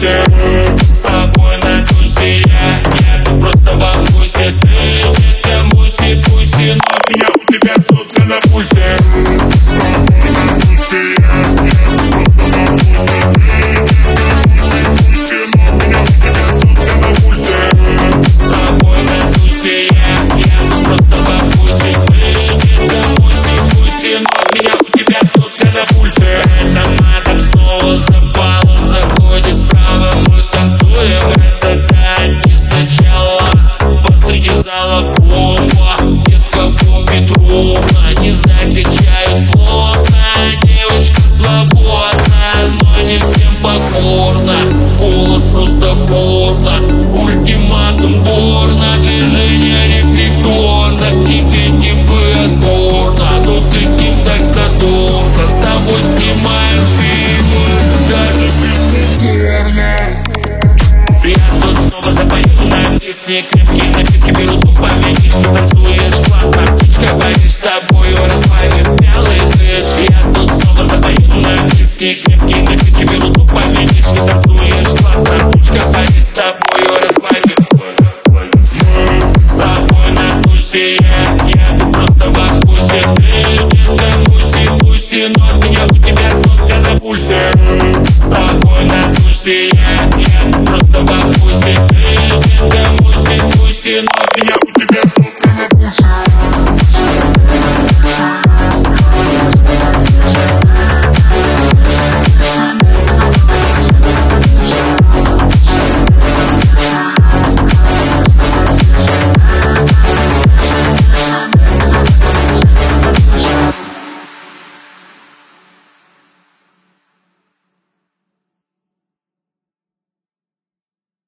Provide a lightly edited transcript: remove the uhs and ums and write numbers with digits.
пульсе. С тобой на тусе я просто во вкусе. Ты где-то муси-пуси, но меня у тебя сотка на пульсе. С тобой на тусе я просто во вкусе. Ты где-то муси-пуси, но меня у тебя сотка на пульсе. С тобой на тусе я просто во вкусе. Ты где-то муси-пуси, но меня у тебя сотка на пульсе. Матом снова запало, заходит справа, мы танцуем. Это танец сначала, посреди зала бомба. Детка помнит ровно, не закачают плотно. Девочка свободна, но не всем покорна. Голос просто порно, ультиматум борно. Движение рефлекторно, тебе не подборно. Но ты не так задорно, с тобой снимаем фильмы, даже без порно. Я тут снова запою на песне, крепкие напитки берут упомянешь. Ты танцуешь классно, птичка, боишь, с тобою расслабим вялый дышь. Я тут снова запою на песне, крепкие напитки берут упомянешь. Ты танцуешь классно, птичка, боишь, с тобою расслабим. Мы с тобой на тусе, я просто во вкусе. Ты где-то муси-пуси, но меня у тебя сотка на пульсе. С тобой на тусе, я просто во вкусе. Ты где-то муси-пуси, но меня у тебя сотка на пульсе.